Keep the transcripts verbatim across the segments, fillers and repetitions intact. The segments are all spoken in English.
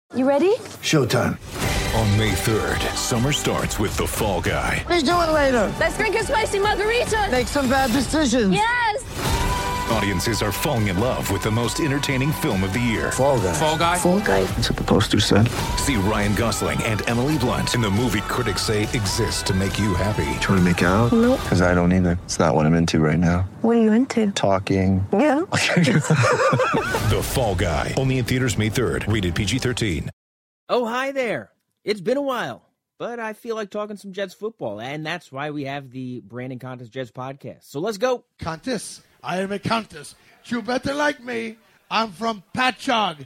You ready? Showtime. On May third, summer starts with The Fall Guy. Let's do it later. Let's drink a spicy margarita. Make some bad decisions. Yes! Audiences are falling in love with the most entertaining film of the year. Fall Guy. Fall Guy? Fall Guy. That's what the poster said. See Ryan Gosling and Emily Blunt in the movie critics say exists to make you happy. Trying to make it out? Nope. Because I don't either. It's not what I'm into right now. What are you into? Talking. Yeah. The Fall Guy. Only in theaters May third. Rated P G thirteen. Oh, hi there. It's been a while, but I feel like talking some Jets football, and that's why we have the Brandon Contis Jets podcast. So let's go. Contis. I am a Contis. You better like me. I'm from Patchogue.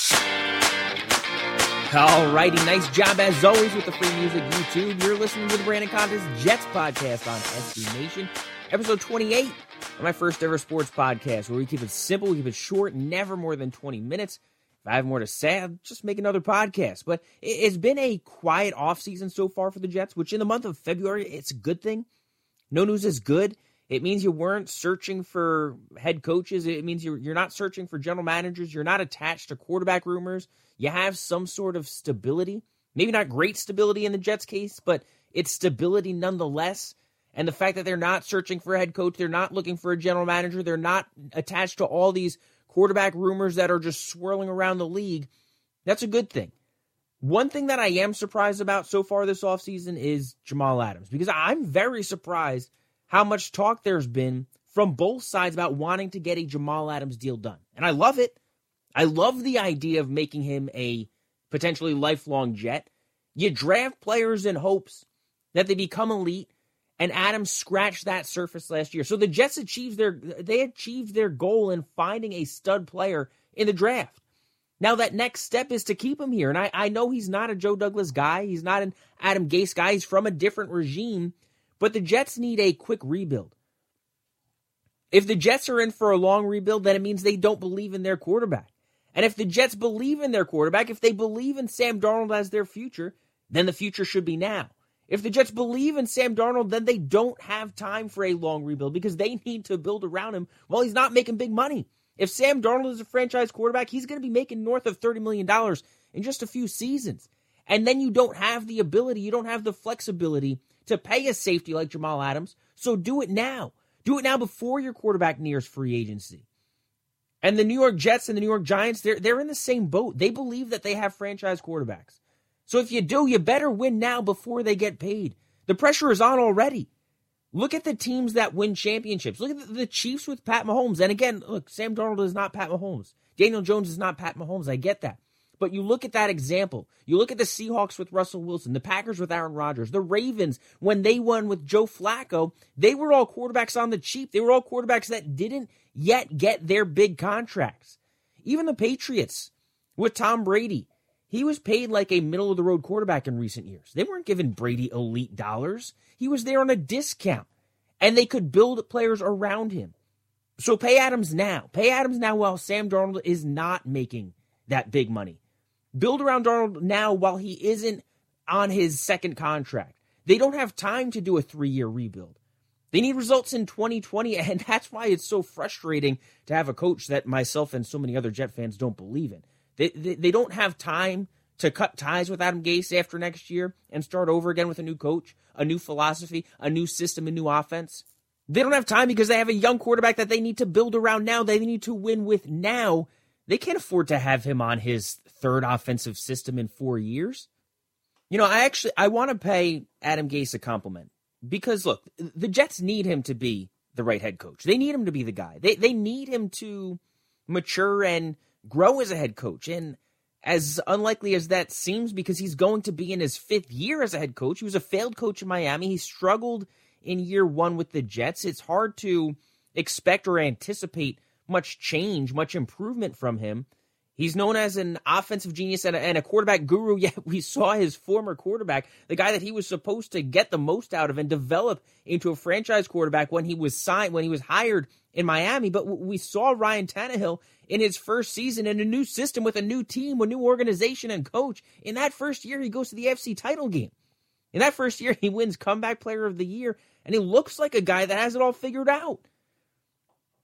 Alrighty, nice job as always with the free music YouTube. You're listening to the Brandon Contis Jets podcast on S B Nation, episode twenty-eight of my first ever sports podcast, where we keep it simple, we keep it short, never more than twenty minutes. If I have more to say, I'll just make another podcast. But it's been a quiet offseason so far for the Jets, which in the month of February, it's a good thing. No news is good. It means you weren't searching for head coaches. It means you're, you're not searching for general managers. You're not attached to quarterback rumors. You have some sort of stability. Maybe not great stability in the Jets' case, but it's stability nonetheless. And the fact that they're not searching for a head coach, they're not looking for a general manager, they're not attached to all these quarterback rumors that are just swirling around the league, that's a good thing. One thing that I am surprised about so far this offseason is Jamal Adams, because I'm very surprised how much talk there's been from both sides about wanting to get a Jamal Adams deal done. And I love it. I love the idea of making him a potentially lifelong Jet. You draft players in hopes that they become elite, and Adams scratched that surface last year. So the Jets achieved their they achieved their goal in finding a stud player in the draft. Now that next step is to keep him here. And I, I know he's not a Joe Douglas guy. He's not an Adam Gase guy. He's from a different regime. But the Jets need a quick rebuild. If the Jets are in for a long rebuild, then it means they don't believe in their quarterback. And if the Jets believe in their quarterback, if they believe in Sam Darnold as their future, then the future should be now. If the Jets believe in Sam Darnold, then they don't have time for a long rebuild because they need to build around him while he's not making big money. If Sam Darnold is a franchise quarterback, he's going to be making north of thirty million dollars in just a few seasons. And then you don't have the ability, you don't have the flexibility to pay a safety like Jamal Adams. So do it now. Do it now before your quarterback nears free agency. And the New York Jets and the New York Giants, they're, they're in the same boat. They believe that they have franchise quarterbacks. So if you do, you better win now before they get paid. The pressure is on already. Look at the teams that win championships. Look at the Chiefs with Pat Mahomes. And again, look, Sam Darnold is not Pat Mahomes. Daniel Jones is not Pat Mahomes. I get that. But you look at that example. You look at the Seahawks with Russell Wilson, the Packers with Aaron Rodgers, the Ravens, when they won with Joe Flacco, they were all quarterbacks on the cheap. They were all quarterbacks that didn't yet get their big contracts. Even the Patriots with Tom Brady. He was paid like a middle-of-the-road quarterback in recent years. They weren't giving Brady elite dollars. He was there on a discount, and they could build players around him. So pay Adams now. Pay Adams now while Sam Darnold is not making that big money. Build around Darnold now while he isn't on his second contract. They don't have time to do a three-year rebuild. They need results in twenty twenty, and that's why it's so frustrating to have a coach that myself and so many other Jet fans don't believe in. They, they they don't have time to cut ties with Adam Gase after next year and start over again with a new coach, a new philosophy, a new system, a new offense. They don't have time because they have a young quarterback that they need to build around now. They need to win with now. They can't afford to have him on his third offensive system in four years. You know, I actually, I want to pay Adam Gase a compliment because, look, the Jets need him to be the right head coach. They need him to be the guy. They They need him to mature and grow as a head coach. And as unlikely as that seems, because he's going to be in his fifth year as a head coach, he was a failed coach in Miami. He struggled in year one with the Jets. It's hard to expect or anticipate much change, much improvement from him. He's known as an offensive genius and a, and a quarterback guru, yet we saw his former quarterback, the guy that he was supposed to get the most out of and develop into a franchise quarterback when he was signed, when he was hired in Miami. But we saw Ryan Tannehill in his first season in a new system with a new team, a new organization and coach. In that first year, he goes to the A F C title game. In that first year, he wins comeback player of the year, and he looks like a guy that has it all figured out.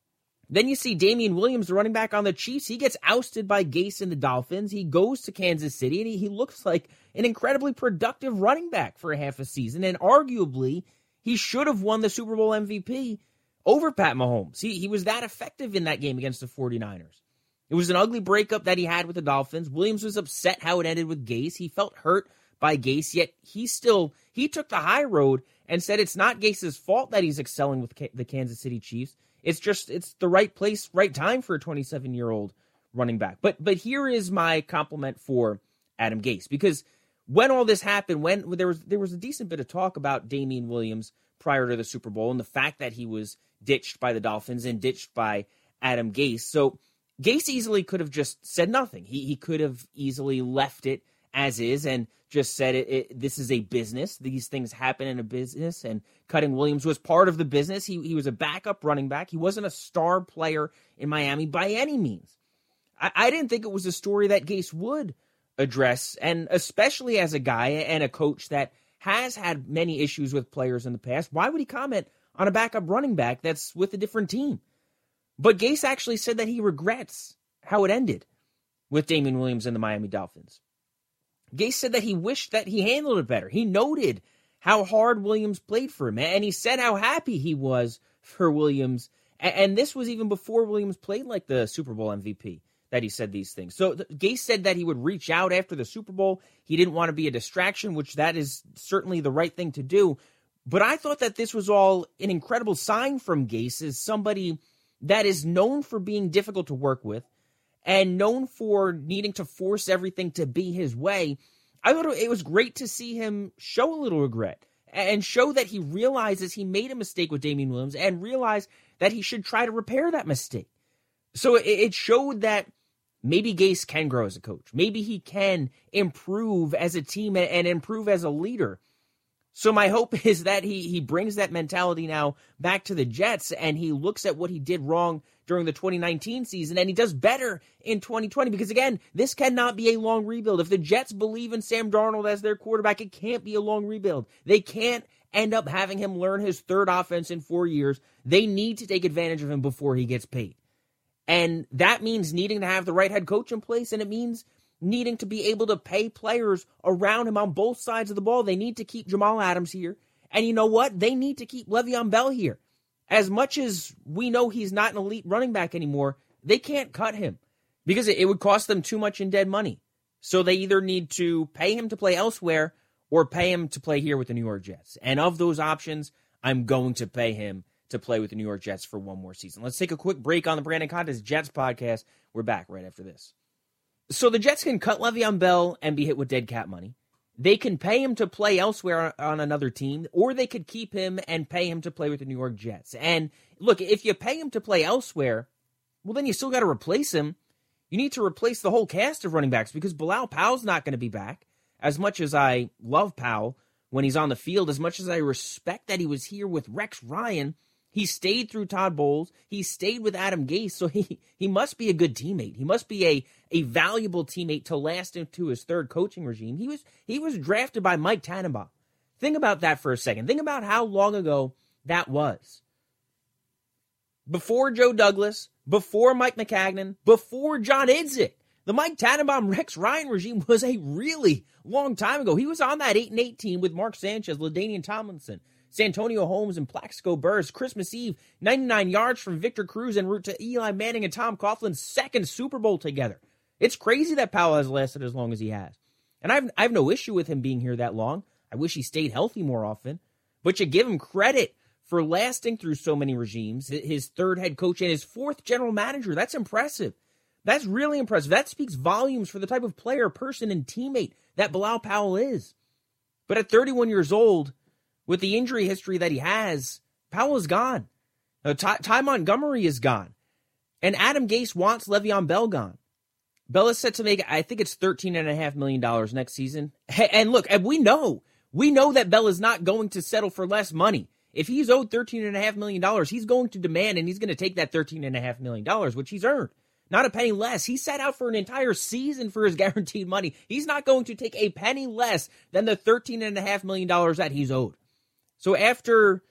Then you see Damian Williams, the running back on the Chiefs. He gets ousted by Gase and the Dolphins. He goes to Kansas City, and he, he looks like an incredibly productive running back for a half a season. And arguably, he should have won the Super Bowl M V P over Pat Mahomes. He, he was that effective in that game against the 49ers. It was an ugly breakup that he had with the Dolphins. Williams was upset how it ended with Gase. He felt hurt by Gase, yet he still, he took the high road and said it's not Gase's fault that he's excelling with the Kansas City Chiefs. It's just, it's the right place, right time for a twenty-seven-year-old running back. But but here is my compliment for Adam Gase, because when all this happened, when there was there was a decent bit of talk about Damian Williams prior to the Super Bowl and the fact that he was ditched by the Dolphins and ditched by Adam Gase. So Gase easily could have just said nothing. He he could have easily left it as is and just said it, it, this is a business. These things happen in a business, and cutting Williams was part of the business. He he was a backup running back. He wasn't a star player in Miami by any means. I, I didn't think it was a story that Gase would address, and especially as a guy and a coach that has had many issues with players in the past. Why would he comment on a backup running back that's with a different team? But Gase actually said that he regrets how it ended with Damian Williams and the Miami Dolphins. Gase said that he wished that he handled it better. He noted how hard Williams played for him, and he said how happy he was for Williams. And this was even before Williams played like the Super Bowl M V P that he said these things. So Gase said that he would reach out after the Super Bowl. He didn't want to be a distraction, which that is certainly the right thing to do. But I thought that this was all an incredible sign from Gase as somebody that is known for being difficult to work with and known for needing to force everything to be his way. I thought it was great to see him show a little regret and show that he realizes he made a mistake with Damian Williams and realize that he should try to repair that mistake. So it showed that maybe Gase can grow as a coach. Maybe he can improve as a team and improve as a leader. So my hope is that he he brings that mentality now back to the Jets, and he looks at what he did wrong during the twenty nineteen season, and he does better in twenty twenty. Because again, this cannot be a long rebuild. If the Jets believe in Sam Darnold as their quarterback, it can't be a long rebuild. They can't end up having him learn his third offense in four years. They need to take advantage of him before he gets paid. And that means needing to have the right head coach in place, and it means needing to be able to pay players around him on both sides of the ball. They need to keep Jamal Adams here. And you know what? They need to keep Le'Veon Bell here. As much as we know he's not an elite running back anymore, they can't cut him because it would cost them too much in dead money. So they either need to pay him to play elsewhere or pay him to play here with the New York Jets. And of those options, I'm going to pay him to play with the New York Jets for one more season. Let's take a quick break on the Brandon Contes Jets podcast. We're back right after this. So the Jets can cut Le'Veon Bell and be hit with dead cap money. They can pay him to play elsewhere on another team, or they could keep him and pay him to play with the New York Jets. And look, if you pay him to play elsewhere, well, then you still got to replace him. You need to replace the whole cast of running backs because Bilal Powell's not going to be back. As much as I love Powell when he's on the field, as much as I respect that he was here with Rex Ryan, he stayed through Todd Bowles. He stayed with Adam Gase, so he, he must be a good teammate. He must be a, a valuable teammate to last into his third coaching regime. He was he was drafted by Mike Tannenbaum. Think about that for a second. Think about how long ago that was. Before Joe Douglas, before Mike McCagnon, before John Idzik. The Mike Tannenbaum, Rex Ryan regime was a really long time ago. He was on that eight and eight team with Mark Sanchez, LaDainian Tomlinson, Santonio Holmes, and Plaxico Burress. Christmas Eve, ninety-nine yards from Victor Cruz en route to Eli Manning and Tom Coughlin's second Super Bowl together. It's crazy that Powell has lasted as long as he has. And I have, I have no issue with him being here that long. I wish he stayed healthy more often. But you give him credit for lasting through so many regimes. His third head coach and his fourth general manager. That's impressive. That's really impressive. That speaks volumes for the type of player, person, and teammate that Bilal Powell is. But at thirty-one years old, with the injury history that he has, Powell is gone. Now, Ty, Ty Montgomery is gone. And Adam Gase wants Le'Veon Bell gone. Bell is set to make, I think it's thirteen point five million dollars next season. And look, and we know, we know that Bell is not going to settle for less money. If he's owed thirteen point five million dollars, he's going to demand, and he's going to take that thirteen point five million dollars, which he's earned. Not a penny less. He sat out for an entire season for his guaranteed money. He's not going to take a penny less than the thirteen point five million dollars that he's owed. So after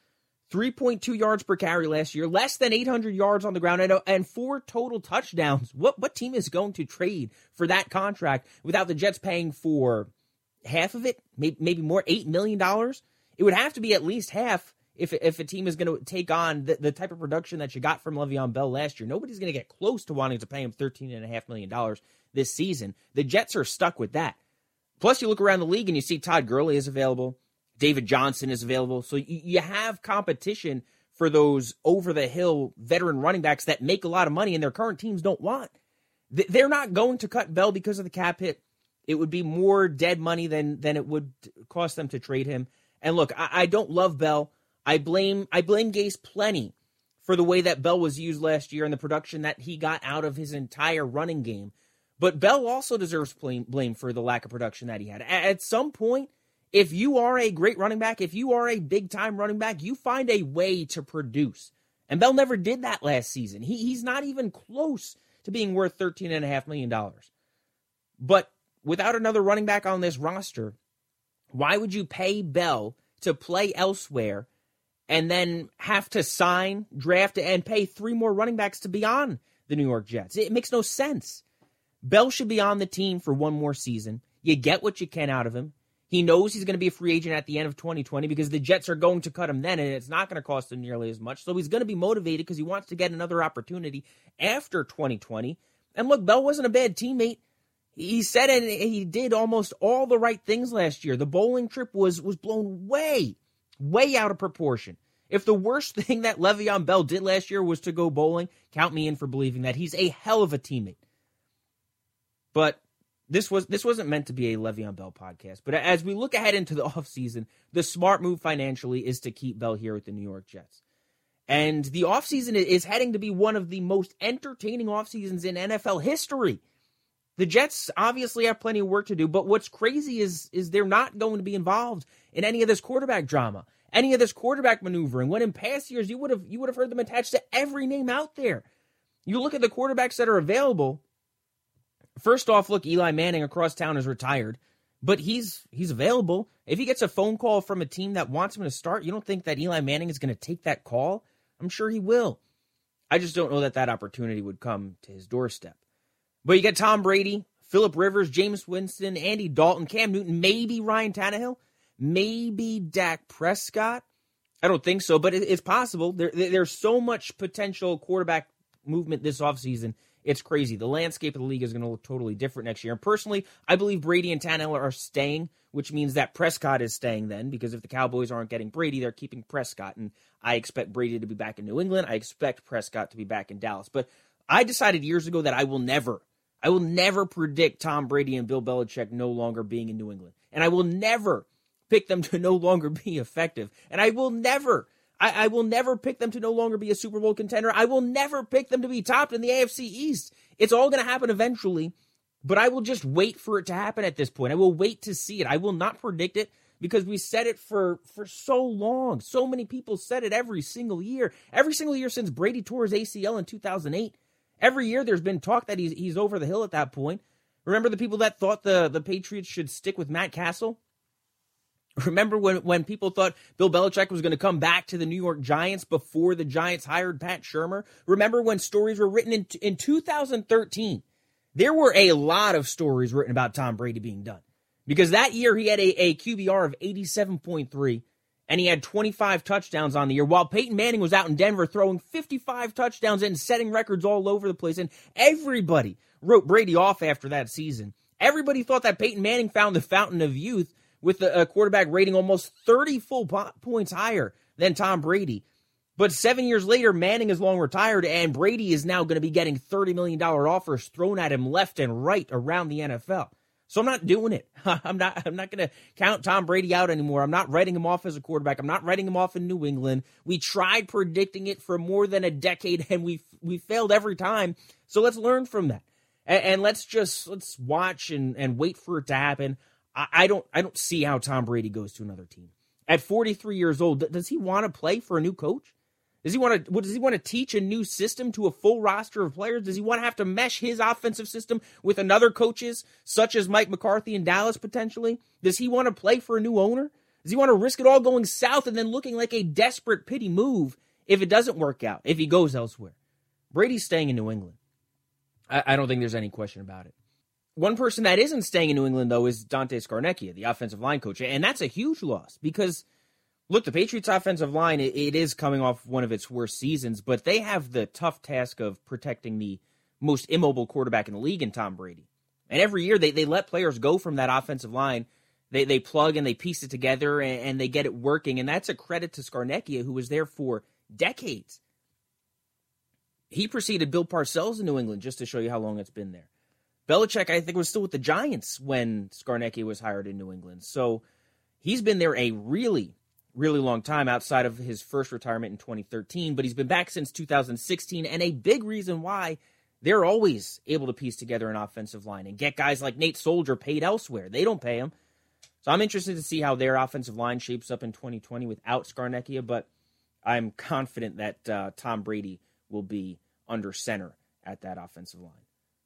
three point two yards per carry last year, less than eight hundred yards on the ground, and, and four total touchdowns. What what team is going to trade for that contract without the Jets paying for half of it, maybe, maybe more, eight million dollars? It would have to be at least half if, if a team is going to take on the, the type of production that you got from Le'Veon Bell last year. Nobody's going to get close to wanting to pay him thirteen point five million dollars this season. The Jets are stuck with that. Plus, you look around the league and you see Todd Gurley is available. David Johnson is available. So you have competition for those over-the-hill veteran running backs that make a lot of money and their current teams don't want. They're not going to cut Bell because of the cap hit. It would be more dead money than, than it would cost them to trade him. And look, I, I don't love Bell. I blame I blame Gase plenty for the way that Bell was used last year and the production that he got out of his entire running game. But Bell also deserves blame, blame for the lack of production that he had. At some point, if you are a great running back, if you are a big-time running back, you find a way to produce. And Bell never did that last season. He, he's not even close to being worth thirteen point five million dollars. But without another running back on this roster, why would you pay Bell to play elsewhere and then have to sign, draft, and pay three more running backs to be on the New York Jets? It makes no sense. Bell should be on the team for one more season. You get what you can out of him. He knows he's going to be a free agent at the end of twenty twenty because the Jets are going to cut him then, and it's not going to cost him nearly as much. So he's going to be motivated because he wants to get another opportunity after twenty twenty. And look, Bell wasn't a bad teammate. He said and he did almost all the right things last year. The bowling trip was, was blown way, way out of proportion. If the worst thing that Le'Veon Bell did last year was to go bowling, count me in for believing that. He's a hell of a teammate. But this was this wasn't meant to be a Le'Veon Bell podcast. But as we look ahead into the offseason, the smart move financially is to keep Bell here with the New York Jets. And the offseason is heading to be one of the most entertaining offseasons in N F L history. The Jets obviously have plenty of work to do, but what's crazy is, is they're not going to be involved in any of this quarterback drama, any of this quarterback maneuvering, when in past years you would have you would have heard them attached to every name out there. You look at the quarterbacks that are available. First off, look, Eli Manning across town is retired, but he's he's available. If he gets a phone call from a team that wants him to start, you don't think that Eli Manning is going to take that call? I'm sure he will. I just don't know that that opportunity would come to his doorstep. But you get Tom Brady, Phillip Rivers, Jameis Winston, Andy Dalton, Cam Newton, maybe Ryan Tannehill, maybe Dak Prescott. I don't think so, but it's possible. There, there's so much potential quarterback movement this offseason. It's crazy. The landscape of the league is going to look totally different next year. And personally, I believe Brady and Tannehill are staying, which means that Prescott is staying then, because if the Cowboys aren't getting Brady, they're keeping Prescott. And I expect Brady to be back in New England. I expect Prescott to be back in Dallas. But I decided years ago that I will never, I will never predict Tom Brady and Bill Belichick no longer being in New England. And I will never pick them to no longer be effective. And I will never I, I will never pick them to no longer be a Super Bowl contender. I will never pick them to be topped in the A F C East. It's all going to happen eventually, but I will just wait for it to happen at this point. I will wait to see it. I will not predict it because we said it for, for so long. So many people said it every single year. Every single year since Brady tore his A C L in two thousand eight. Every year there's been talk that he's, he's over the hill at that point. Remember the people that thought the, the Patriots should stick with Matt Castle? Remember when, when people thought Bill Belichick was going to come back to the New York Giants before the Giants hired Pat Shurmur? Remember when stories were written in, in two thousand thirteen? There were a lot of stories written about Tom Brady being done. Because that year he had a, a Q B R of eighty-seven point three, and he had twenty-five touchdowns on the year, while Peyton Manning was out in Denver throwing fifty-five touchdowns and setting records all over the place. And everybody wrote Brady off after that season. Everybody thought that Peyton Manning found the fountain of youth, with a quarterback rating almost thirty full po- points higher than Tom Brady. But seven years later, Manning is long retired, and Brady is now going to be getting thirty million dollars offers thrown at him left and right around the N F L. So I'm not doing it. I'm not I'm not going to count Tom Brady out anymore. I'm not writing him off as a quarterback. I'm not writing him off in New England. We tried predicting it for more than a decade, and we we failed every time. So let's learn from that. And, and let's just let's watch and, and wait for it to happen. I don't I don't see how Tom Brady goes to another team. At forty-three years old, does he want to play for a new coach? Does he want to does he want to teach a new system to a full roster of players? Does he want to have to mesh his offensive system with another coach's, such as Mike McCarthy in Dallas potentially? Does he want to play for a new owner? Does he want to risk it all going south and then looking like a desperate pity move if it doesn't work out, if he goes elsewhere? Brady's staying in New England. I, I don't think there's any question about it. One person that isn't staying in New England, though, is Dante Scarnecchia, the offensive line coach. And that's a huge loss because, look, the Patriots' offensive line, it, it is coming off one of its worst seasons, but they have the tough task of protecting the most immobile quarterback in the league in Tom Brady. And every year they, they let players go from that offensive line. They they plug and they piece it together and, and they get it working. And that's a credit to Scarnecchia, who was there for decades. He preceded Bill Parcells in New England, just to show you how long it's been there. Belichick, I think, was still with the Giants when Scarnecchia was hired in New England. So he's been there a really, really long time outside of his first retirement in twenty thirteen. But he's been back since two thousand sixteen. And a big reason why they're always able to piece together an offensive line and get guys like Nate Soldier paid elsewhere. They don't pay him. So I'm interested to see how their offensive line shapes up in twenty twenty without Scarnecchia. But I'm confident that uh, Tom Brady will be under center at that offensive line.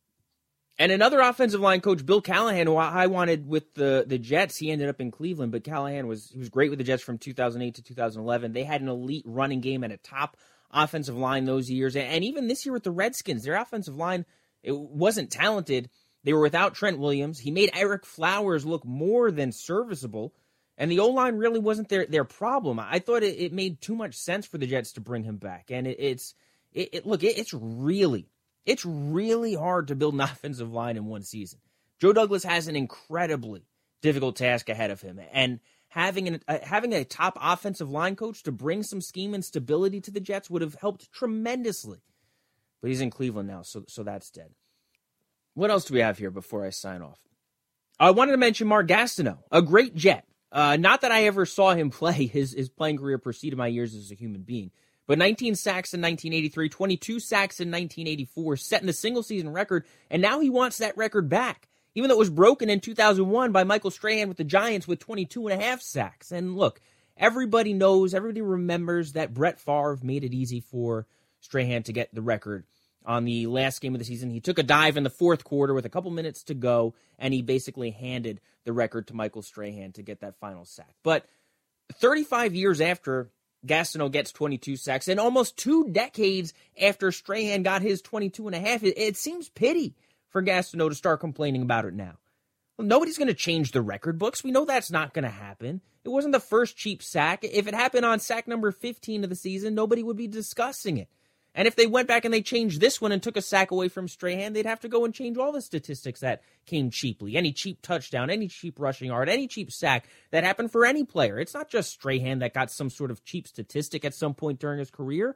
And another offensive line coach, Bill Callahan, who I wanted with the, the Jets, he ended up in Cleveland, but Callahan was he was great with the Jets from two thousand eight to two thousand eleven. They had an elite running game and a top offensive line those years. And even this year with the Redskins, their offensive line, it wasn't talented. They were without Trent Williams. He made Eric Flowers look more than serviceable. And the O-line really wasn't their, their problem. I thought it, it made too much sense for the Jets to bring him back. And it, it's, it, it look, it, it's really... It's really hard to build an offensive line in one season. Joe Douglas has an incredibly difficult task ahead of him, and having an, uh, having a top offensive line coach to bring some scheme and stability to the Jets would have helped tremendously. But he's in Cleveland now, so so that's dead. What else do we have here before I sign off? I wanted to mention Mark Gastineau, a great Jet. Uh, not that I ever saw him play. His, his playing career preceded my years as a human being. But nineteen sacks in nineteen eighty-three, twenty-two sacks in nineteen eighty-four, setting the single-season record, and now he wants that record back, even though it was broken in two thousand one by Michael Strahan with the Giants with twenty-two and a half sacks. And look, everybody knows, everybody remembers that Brett Favre made it easy for Strahan to get the record. On the last game of the season, he took a dive in the fourth quarter with a couple minutes to go, and he basically handed the record to Michael Strahan to get that final sack. But thirty-five years after Gastineau gets twenty-two sacks, and almost two decades after Strahan got his twenty-two and a half, it, it seems pity for Gastineau to start complaining about it now. Well, nobody's going to change the record books. We know that's not going to happen. It wasn't the first cheap sack. If it happened on sack number fifteen of the season, nobody would be discussing it. And if they went back and they changed this one and took a sack away from Strahan, they'd have to go and change all the statistics that came cheaply. Any cheap touchdown, any cheap rushing yard, any cheap sack that happened for any player. It's not just Strahan that got some sort of cheap statistic at some point during his career.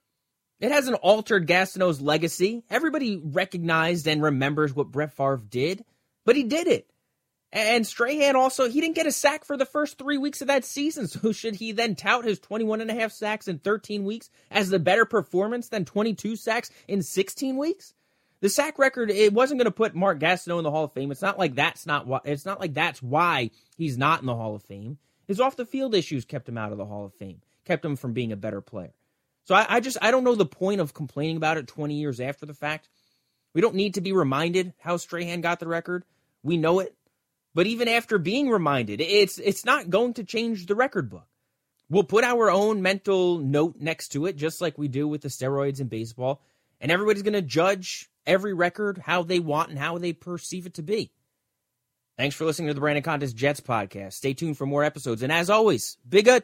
It hasn't altered Gastineau's legacy. Everybody recognized and remembers what Brett Favre did, but he did it. And Strahan also, he didn't get a sack for the first three weeks of that season, so should he then tout his twenty-one and a half sacks in thirteen weeks as the better performance than twenty-two sacks in sixteen weeks? The sack record, it wasn't going to put Mark Gastineau in the Hall of Fame. It's not like that's not why, it's not like that's why he's not in the Hall of Fame. His off-the-field issues kept him out of the Hall of Fame, kept him from being a better player. So I, I just, I don't know the point of complaining about it twenty years after the fact. We don't need to be reminded how Strahan got the record. We know it. But even after being reminded, it's it's not going to change the record book. We'll put our own mental note next to it, just like we do with the steroids in baseball, and everybody's going to judge every record how they want and how they perceive it to be. Thanks for listening to the Brandon Contis Jets podcast. Stay tuned for more episodes, and as always, be good.